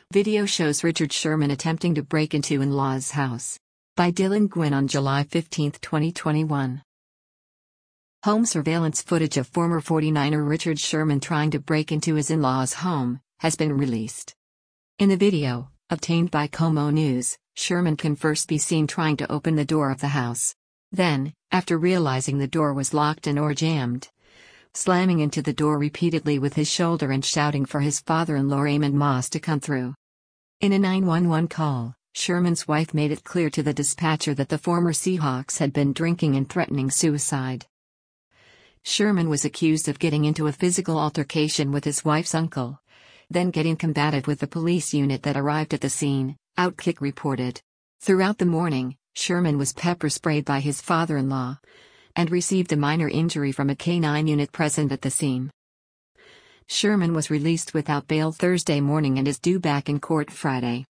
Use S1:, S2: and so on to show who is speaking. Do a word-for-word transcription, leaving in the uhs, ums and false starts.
S1: Video shows Richard Sherman attempting to break into in-laws' house. By Dylan Gwynn on July fifteenth, twenty twenty-one. Home surveillance footage of former forty-niner Richard Sherman trying to break into his in-laws' home has been released. In the video, obtained by Como News, Sherman can first be seen trying to open the door of the house. Then, after realizing the door was locked and or jammed, slamming into the door repeatedly with his shoulder and shouting for his father-in-law Raymond Moss to come through. In a nine one one call, Sherman's wife made it clear to the dispatcher that the former Seahawks had been drinking and threatening suicide. Sherman was accused of getting into a physical altercation with his wife's uncle, then getting combative with the police unit that arrived at the scene, Outkick reported. Throughout the morning, Sherman was pepper sprayed by his father-in-law and received a minor injury from a K nine unit present at the scene. Sherman was released without bail Thursday morning and is due back in court Friday.